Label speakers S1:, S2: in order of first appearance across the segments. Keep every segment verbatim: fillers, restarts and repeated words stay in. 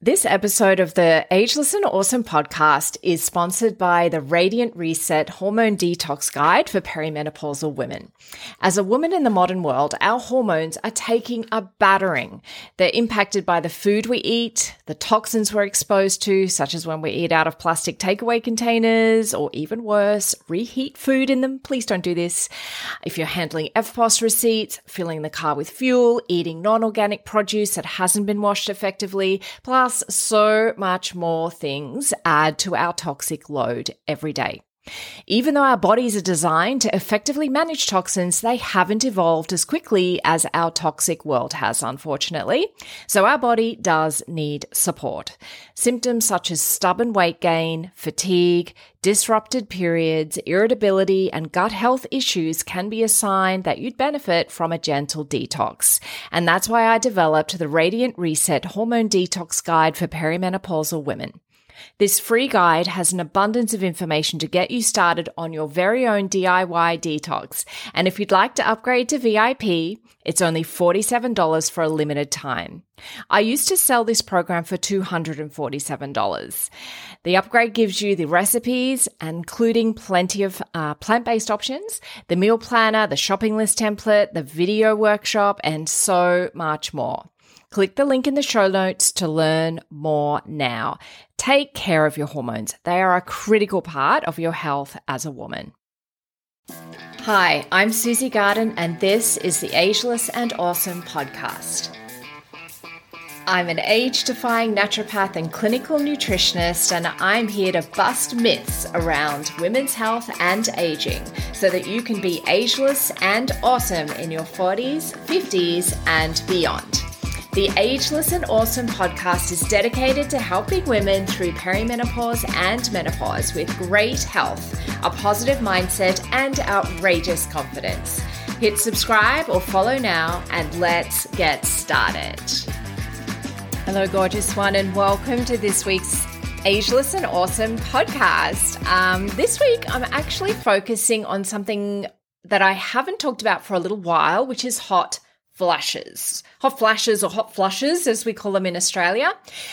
S1: This episode of the Ageless and Awesome podcast is sponsored by the Radiant Reset Hormone Detox Guide for Perimenopausal Women. As a woman in the modern world, our hormones are taking a battering. They're impacted by the food we eat, the toxins we're exposed to, such as when we eat out of plastic takeaway containers, or even worse, reheat food in them. Please don't do this. If you're handling F P O S receipts, filling the car with fuel, eating non-organic produce that hasn't been washed effectively, plus so much more things add to our toxic load every day. Even though our bodies are designed to effectively manage toxins, they haven't evolved as quickly as our toxic world has, unfortunately. So our body does need support. Symptoms such as stubborn weight gain, fatigue, disrupted periods, irritability, and gut health issues can be a sign that you'd benefit from a gentle detox. And that's why I developed the Radiant Reset Hormone Detox Guide for Perimenopausal Women. This free guide has an abundance of information to get you started on your very own D I Y detox. And if you'd like to upgrade to V I P, it's only forty-seven dollars for a limited time. I used to sell this program for two hundred forty-seven dollars. The upgrade gives you the recipes, including plenty of uh, plant-based options, the meal planner, the shopping list template, the video workshop, and so much more. Click the link in the show notes to learn more now. Take care of your hormones. They are a critical part of your health as a woman. Hi, I'm Susie Garden, and this is the Ageless and Awesome podcast. I'm an age-defying naturopath and clinical nutritionist, and I'm here to bust myths around women's health and aging so that you can be ageless and awesome in your forties, fifties, and beyond. The Ageless and Awesome podcast is dedicated to helping women through perimenopause and menopause with great health, a positive mindset, and outrageous confidence. Hit subscribe or follow now, and let's get started. Hello, gorgeous one, and welcome to this week's Ageless and Awesome podcast. Um, this week, I'm actually focusing on something that I haven't talked about for a little while, which is hot flashes, hot flashes or hot flushes, as we call them in Australia.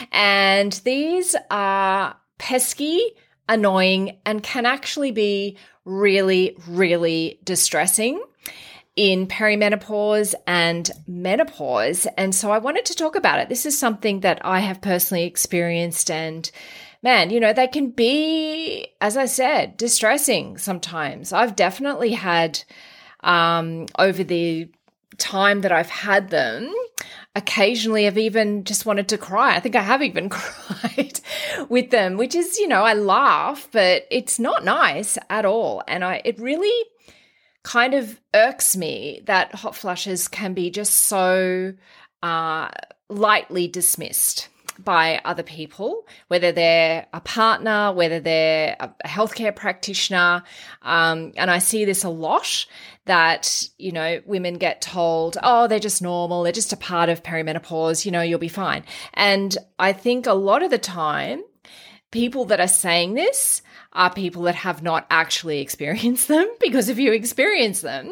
S1: And these are pesky, annoying, and can actually be really, really distressing in perimenopause and menopause. And so I wanted to talk about it. This is something that I have personally experienced, and man, you know, they can be, as I said, distressing sometimes. I've definitely had um, over the time that I've had them, occasionally I've even just wanted to cry. I think I have even cried with them, which is, you know, I laugh, but it's not nice at all. And I, it really kind of irks me that hot flushes can be just so uh, lightly dismissed by other people, whether they're a partner, whether they're a healthcare practitioner. Um, and I see this a lot, that, you know, women get told, oh, they're just normal, they're just a part of perimenopause, you know, you'll be fine. And I think a lot of the time, people that are saying this are people that have not actually experienced them, because if you experience them,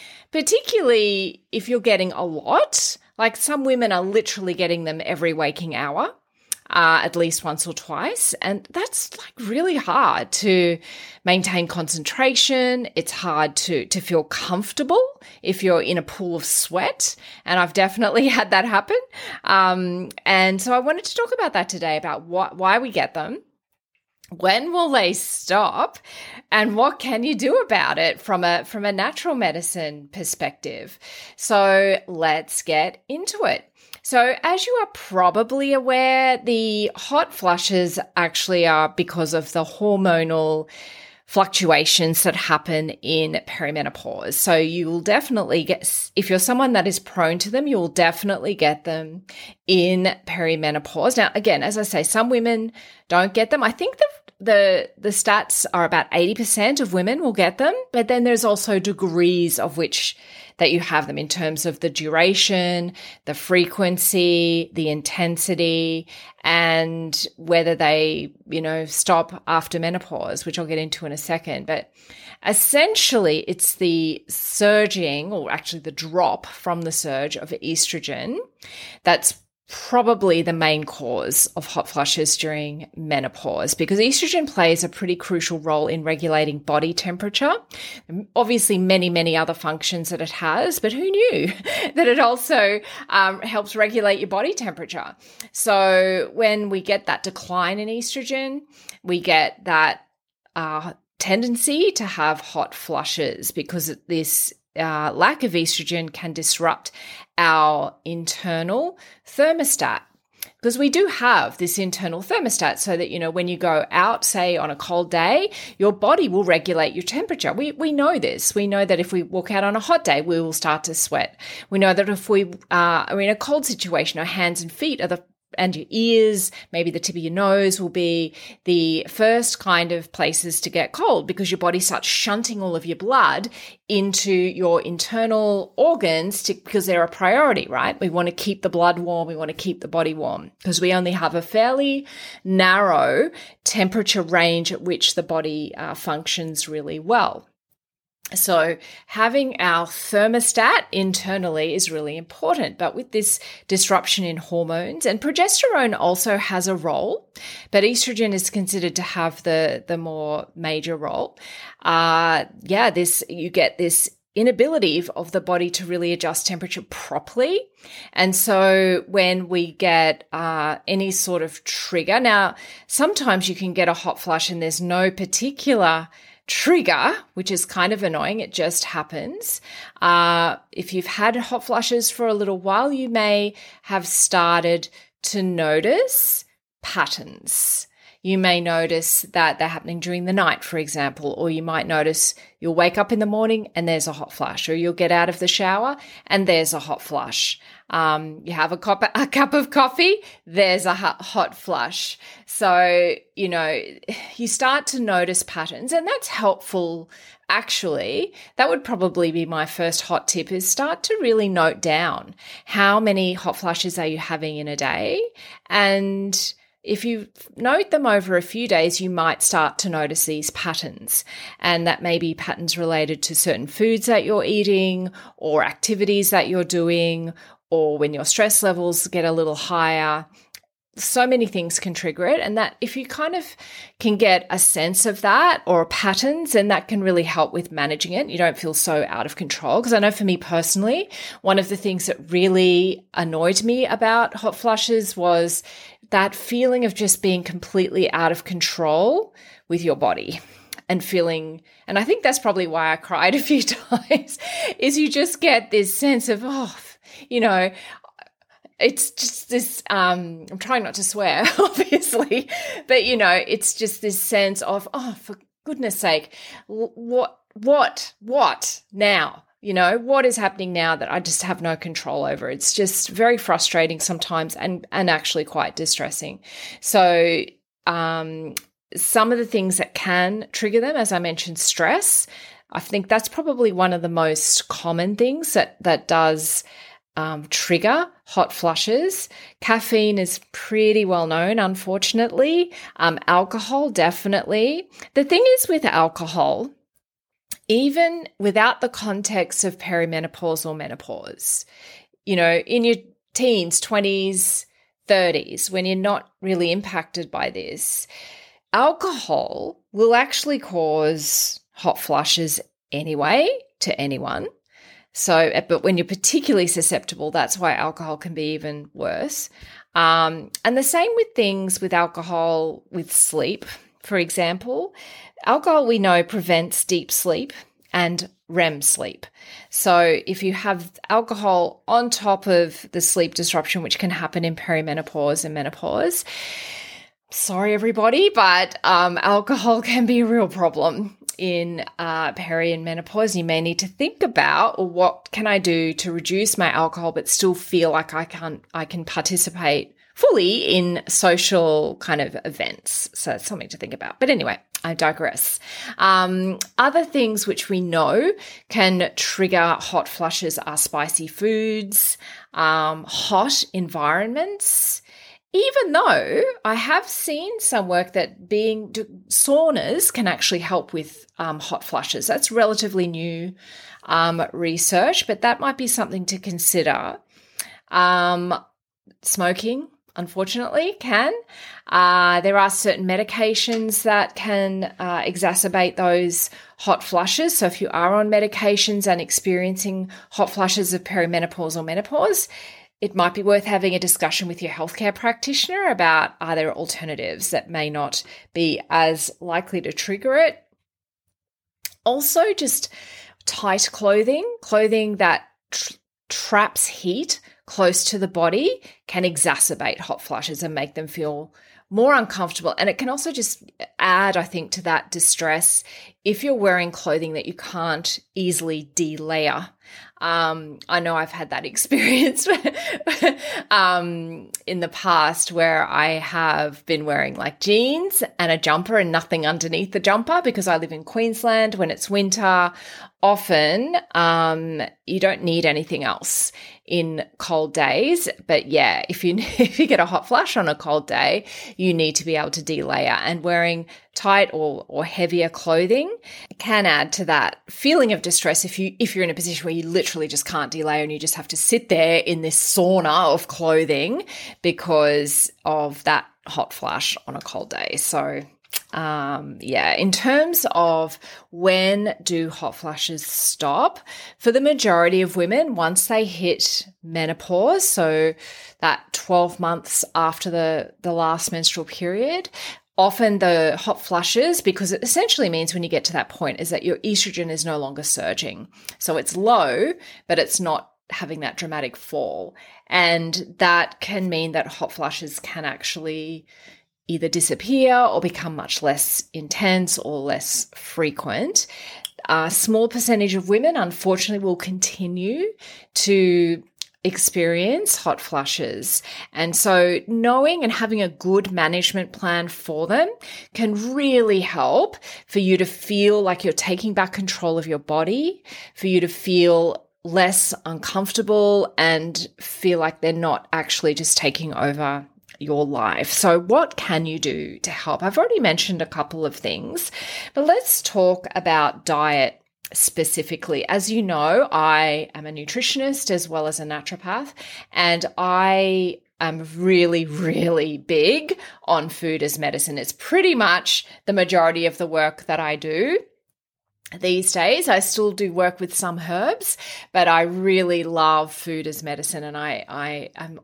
S1: particularly if you're getting a lot, like some women are literally getting them every waking hour, uh, at least once or twice. And that's like really hard to maintain concentration. It's hard to, to feel comfortable if you're in a pool of sweat. And I've definitely had that happen. Um, and so I wanted to talk about that today, about what, why we get them. When will they stop, and what can you do about it from a from a natural medicine perspective? So let's get into it. So as you are probably aware, the hot flushes actually are because of the hormonal fluctuations that happen in perimenopause. So you will definitely get, if you're someone that is prone to them, you will definitely get them in perimenopause. Now, again, as I say, some women don't get them. I think the the the stats are about eighty percent of women will get them, but then there's also degrees of which that you have them in terms of the duration, the frequency, the intensity, and whether they, you know, stop after menopause, which I'll get into in a second. But essentially, it's the surging, or actually the drop from the surge of estrogen that's probably the main cause of hot flushes during menopause, because estrogen plays a pretty crucial role in regulating body temperature. Obviously, many, many other functions that it has, but who knew that it also um, helps regulate your body temperature? So when we get that decline in estrogen, we get that uh, tendency to have hot flushes, because this uh, lack of estrogen can disrupt our internal thermostat, because we do have this internal thermostat, so that, you know, when you go out, say on a cold day, your body will regulate your temperature. We we know this. We know that if we walk out on a hot day, we will start to sweat. We know that if we uh, are in a cold situation, our hands and feet are the and your ears, maybe the tip of your nose will be the first kind of places to get cold, because your body starts shunting all of your blood into your internal organs to, because they're a priority, right? We want to keep the blood warm. We want to keep the body warm, because we only have a fairly narrow temperature range at which the body uh, functions really well. So having our thermostat internally is really important. But with this disruption in hormones, and progesterone also has a role, but estrogen is considered to have the, the more major role. Uh, yeah, this, you get this inability of the body to really adjust temperature properly. And so when we get uh, any sort of trigger, now sometimes you can get a hot flush and there's no particular trigger, which is kind of annoying. It just happens. Uh, if you've had hot flushes for a little while, you may have started to notice patterns. You may notice that they're happening during the night, for example, or you might notice you'll wake up in the morning and there's a hot flush, or you'll get out of the shower and there's a hot flush. Um, you have a cup, a cup of coffee, there's a hot, hot flush. So, you know, you start to notice patterns, and that's helpful. Actually, that would probably be my first hot tip, is start to really note down how many hot flushes are you having in a day. And if you note them over a few days, you might start to notice these patterns, and that may be patterns related to certain foods that you're eating, or activities that you're doing, or when your stress levels get a little higher. So many things can trigger it, and that if you kind of can get a sense of that or patterns, then that can really help with managing it. You don't feel so out of control. Because I know for me personally, one of the things that really annoyed me about hot flushes was that feeling of just being completely out of control with your body and feeling, and I think that's probably why I cried a few times, is you just get this sense of, oh, you know, it's just this, um, I'm trying not to swear, obviously, but, you know, it's just this sense of, oh, for goodness sake, what, what, what now? You know, what is happening now that I just have no control over? It's just very frustrating sometimes, and, and actually quite distressing. So, um, some of the things that can trigger them, as I mentioned, stress. I think that's probably one of the most common things that, that does Um, trigger hot flushes. Caffeine is pretty well known, unfortunately. Um, alcohol, definitely. The thing is with alcohol, even without the context of perimenopause or menopause, you know, in your teens, twenties, thirties, when you're not really impacted by this, alcohol will actually cause hot flushes anyway to anyone. So, but when you're particularly susceptible, that's why alcohol can be even worse. Um, and the same with things with alcohol, with sleep, for example. Alcohol, we know, prevents deep sleep and R E M sleep. So if you have alcohol on top of the sleep disruption, which can happen in perimenopause and menopause, sorry everybody, but um, alcohol can be a real problem in uh, peri and menopause. You may need to think about, or what can I do to reduce my alcohol but still feel like I can I can participate fully in social kind of events. So it's something to think about. But anyway, I digress. Um, other things which we know can trigger hot flushes are spicy foods, um, hot environments. Even though I have seen some work that being saunas can actually help with um, hot flushes. That's relatively new um, research, but that might be something to consider. Um, smoking, unfortunately, can. Uh, there are certain medications that can uh, exacerbate those hot flushes. So if you are on medications and experiencing hot flushes of perimenopause or menopause, it might be worth having a discussion with your healthcare practitioner about are there alternatives that may not be as likely to trigger it. Also, just tight clothing, clothing that tr- traps heat close to the body can exacerbate hot flushes and make them feel more uncomfortable. And it can also just add, I think, to that distress if you're wearing clothing that you can't easily de-layer. Um, I know I've had that experience um, in the past where I have been wearing like jeans and a jumper and nothing underneath the jumper because I live in Queensland when it's winter. Often um, you don't need anything else in cold days. But yeah, if you if you get a hot flush on a cold day, you need to be able to de-layer, and wearing tight or or heavier clothing can add to that feeling of distress if you if you're in a position where you literally just can't de-layer and you just have to sit there in this sauna of clothing because of that hot flush on a cold day. So Um, yeah, in terms of when do hot flushes stop, for the majority of women, once they hit menopause, so that twelve months after the, the last menstrual period, often the hot flushes, because it essentially means when you get to that point is that your estrogen is no longer surging. So it's low, but it's not having that dramatic fall. And that can mean that hot flushes can actually either disappear or become much less intense or less frequent. A small percentage of women, unfortunately, will continue to experience hot flushes. And so knowing and having a good management plan for them can really help for you to feel like you're taking back control of your body, for you to feel less uncomfortable and feel like they're not actually just taking over your life. So what can you do to help? I've already mentioned a couple of things, but let's talk about diet specifically. As you know, I am a nutritionist as well as a naturopath, and I am really, really big on food as medicine. It's pretty much the majority of the work that I do. These days, I still do work with some herbs, but I really love food as medicine, and I, I am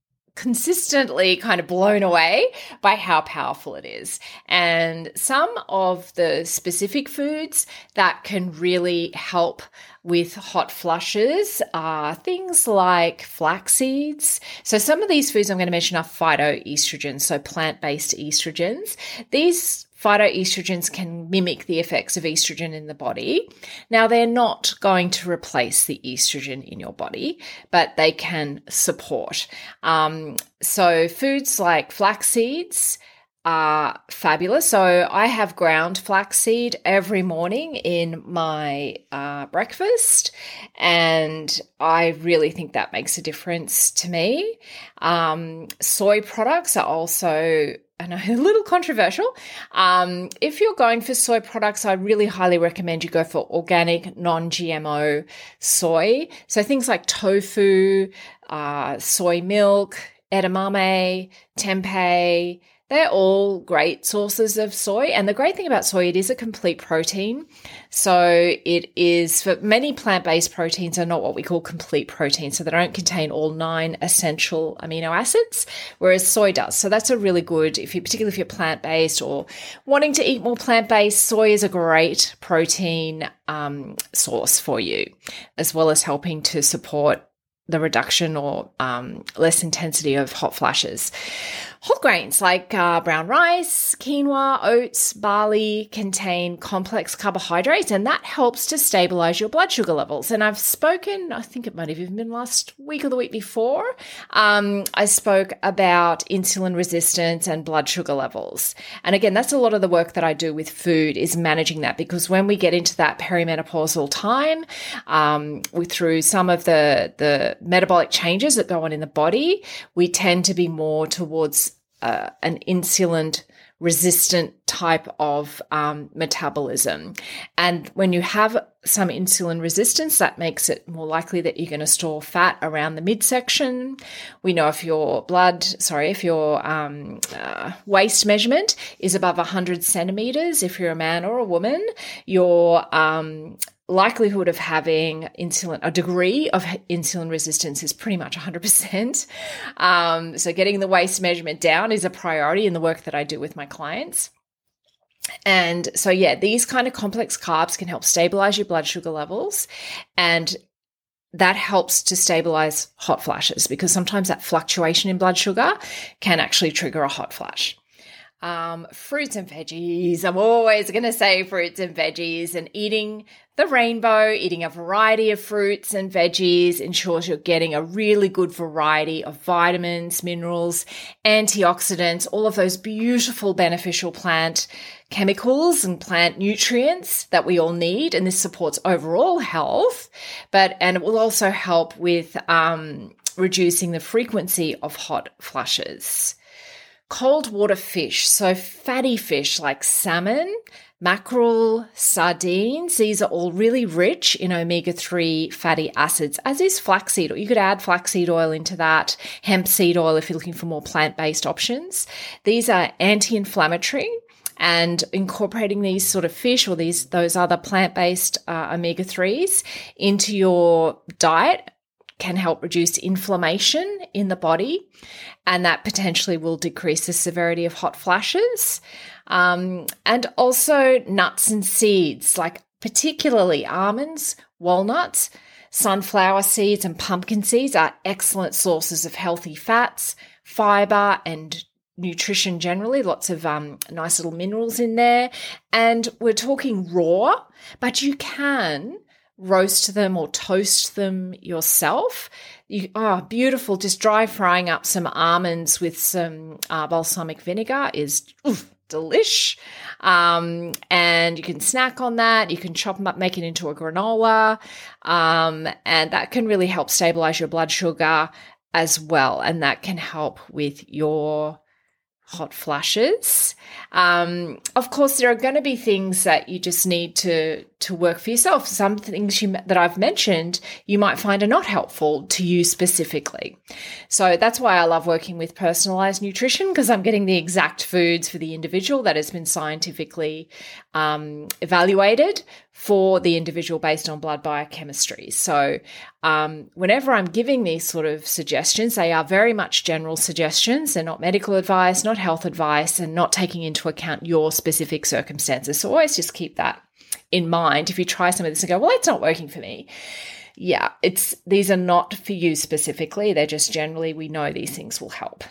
S1: consistently kind of blown away by how powerful it is. And some of the specific foods that can really help with hot flushes are things like flax seeds. So some of these foods I'm going to mention are phytoestrogens, so plant-based estrogens. These phytoestrogens can mimic the effects of estrogen in the body. Now, they're not going to replace the estrogen in your body, but they can support. Um, so foods like flax seeds are fabulous. So I have ground flaxseed every morning in my uh, breakfast, and I really think that makes a difference to me. Um, soy products are also, I know, a little controversial. Um, if you're going for soy products, I really highly recommend you go for organic, non-G M O soy. So things like tofu, uh, soy milk, edamame, tempeh, they're all great sources of soy. And the great thing about soy, it is a complete protein. So it is, for many plant-based proteins are not what we call complete protein. So they don't contain all nine essential amino acids, whereas soy does. So that's a really good, if you, particularly if you're plant-based or wanting to eat more plant-based, soy is a great protein um, source for you, as well as helping to support the reduction or um, less intensity of hot flashes. Whole grains like uh, brown rice, quinoa, oats, barley contain complex carbohydrates, and that helps to stabilize your blood sugar levels. And I've spoken, I think it might have even been last week or the week before, um, I spoke about insulin resistance and blood sugar levels. And again, that's a lot of the work that I do with food, is managing that, because when we get into that perimenopausal time, um, we, through some of the, the metabolic changes that go on in the body, we tend to be more towards Uh, an insulin resistant type of um, metabolism. And when you have some insulin resistance, that makes it more likely that you're going to store fat around the midsection. We know if your blood, sorry, if your um, uh, waist measurement is above one hundred centimeters, if you're a man or a woman, your um, likelihood of having insulin, a degree of insulin resistance is pretty much one hundred percent. Um, so getting the waist measurement down is a priority in the work that I do with my clients. And so, yeah, these kind of complex carbs can help stabilize your blood sugar levels, and that helps to stabilize hot flashes, because sometimes that fluctuation in blood sugar can actually trigger a hot flash. Um, fruits and veggies. I'm always going to say fruits and veggies, and eating the rainbow, eating a variety of fruits and veggies ensures you're getting a really good variety of vitamins, minerals, antioxidants, all of those beautiful beneficial plant chemicals and plant nutrients that we all need. And this supports overall health, but, and it will also help with, um, reducing the frequency of hot flushes. Cold water fish, so fatty fish like salmon, mackerel, sardines, these are all really rich in omega three fatty acids, as is flaxseed. You could add flaxseed oil into that, hemp seed oil if you're looking for more plant-based options. These are anti-inflammatory, and incorporating these sort of fish or these those other plant-based uh, omega threes into your diet can help reduce inflammation in the body, and that potentially will decrease the severity of hot flashes. Um, and also nuts and seeds, like particularly almonds, walnuts, sunflower seeds, and pumpkin seeds are excellent sources of healthy fats, fiber, and nutrition generally, lots of um, nice little minerals in there. And we're talking raw, but you can roast them or toast them yourself. You, oh, beautiful. Just dry frying up some almonds with some uh, balsamic vinegar is oof, delish. Um, and you can snack on that. You can chop them up, make it into a granola. Um, and that can really help stabilize your blood sugar as well. And that can help with your hot flashes. Um, of course, there are going to be things that you just need to to work for yourself. Some things you, that I've mentioned, you might find are not helpful to you specifically. So that's why I love working with personalized nutrition, because I'm getting the exact foods for the individual that has been scientifically um, evaluated for the individual based on blood biochemistry. So um, whenever I'm giving these sort of suggestions, they are very much general suggestions. They're not medical advice, not health advice, and not taking into account your specific circumstances. So always just keep that in mind. If you try some of this and go, well, it's not working for me. Yeah, it's these are not for you specifically. They're just generally, we know these things will help.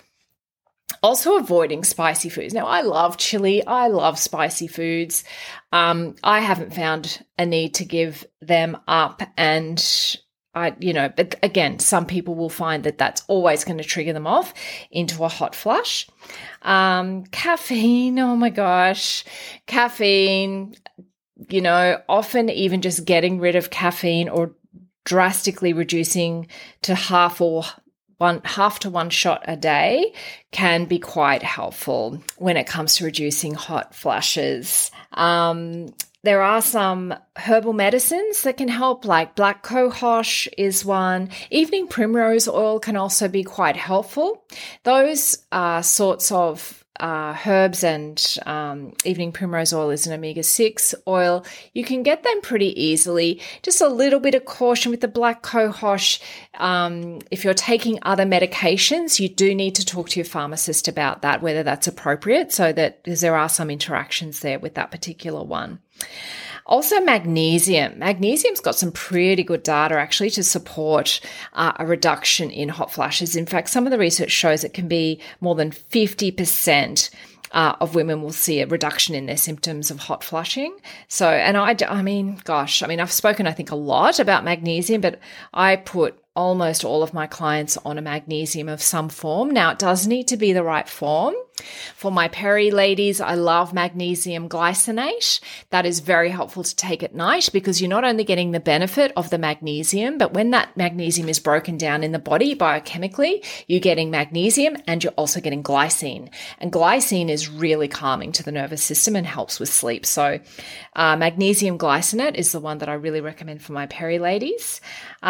S1: Also avoiding spicy foods. Now, I love chili. I love spicy foods. Um, I haven't found a need to give them up. And I, you know, but again, some people will find that that's always going to trigger them off into a hot flush. Um, caffeine. Oh my gosh. Caffeine, you know, often even just getting rid of caffeine or drastically reducing to half or One half to one shot a day can be quite helpful when it comes to reducing hot flashes. Um, there are some herbal medicines that can help, like black cohosh is one. Evening primrose oil can also be quite helpful. Those are sorts of Uh, herbs, and um, evening primrose oil is an omega six oil. You can get them pretty easily. Just a little bit of caution with the black cohosh. Um, if you're taking other medications, you do need to talk to your pharmacist about that, whether that's appropriate, so that, because there are some interactions there with that particular one. Also, magnesium. Magnesium's got some pretty good data actually to support uh, a reduction in hot flashes. In fact, some of the research shows it can be more than fifty percent uh, of women will see a reduction in their symptoms of hot flushing. So, and I, I mean, gosh, I mean, I've spoken, I think, a lot about magnesium, but I put almost all of my clients on a magnesium of some form. Now, it does need to be the right form. For my peri ladies, I love magnesium glycinate. That is very helpful to take at night because you're not only getting the benefit of the magnesium, but when that magnesium is broken down in the body biochemically, you're getting magnesium and you're also getting glycine. And glycine is really calming to the nervous system and helps with sleep. So uh, magnesium glycinate is the one that I really recommend for my peri ladies.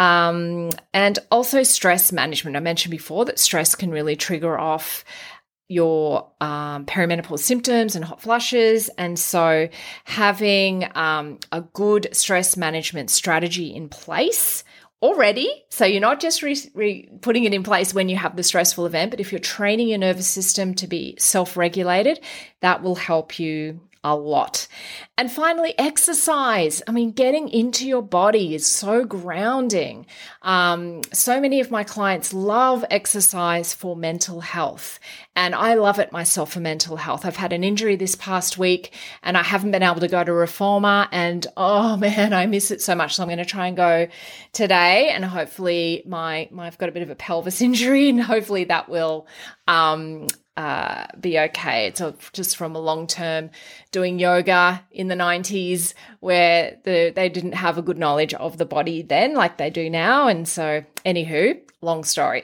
S1: Um, and also stress management. I mentioned before that stress can really trigger off your um, perimenopause symptoms and hot flushes. And so having um, a good stress management strategy in place already, so you're not just re- re- putting it in place when you have the stressful event, but if you're training your nervous system to be self-regulated, that will help you a lot. And finally, exercise. I mean, getting into your body is so grounding. Um, so many of my clients love exercise for mental health, and I love it myself for mental health. I've had an injury this past week and I haven't been able to go to Reformer, and oh man, I miss it so much. So I'm going to try and go today, and hopefully my, my I've got a bit of a pelvis injury, and hopefully that will um Uh, be okay. It's a, just from a long term doing yoga in the nineties where the, they didn't have a good knowledge of the body then like they do now. And so anywho, long story.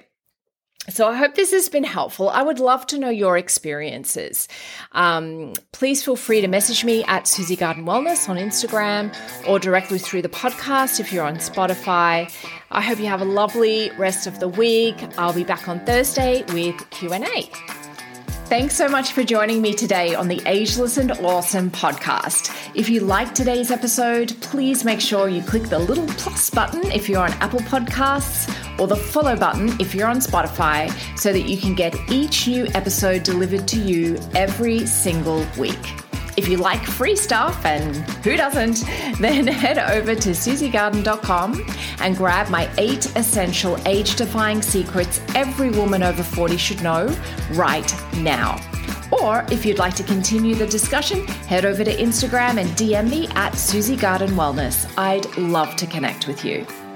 S1: So I hope this has been helpful. I would love to know your experiences. Um, please feel free to message me at Susie Garden Wellness on Instagram or directly through the podcast if you're on Spotify. I hope you have a lovely rest of the week. I'll be back on Thursday with Q and A. Thanks so much for joining me today on the Ageless and Awesome podcast. If you liked today's episode, please make sure you click the little plus button if you're on Apple Podcasts or the follow button if you're on Spotify so that you can get each new episode delivered to you every single week. If you like free stuff, and who doesn't, then head over to susie garden dot com and grab my eight essential age-defying secrets every woman over forty should know right now. Or if you'd like to continue the discussion, head over to Instagram and D M me at Susie Garden Wellness. I'd love to connect with you.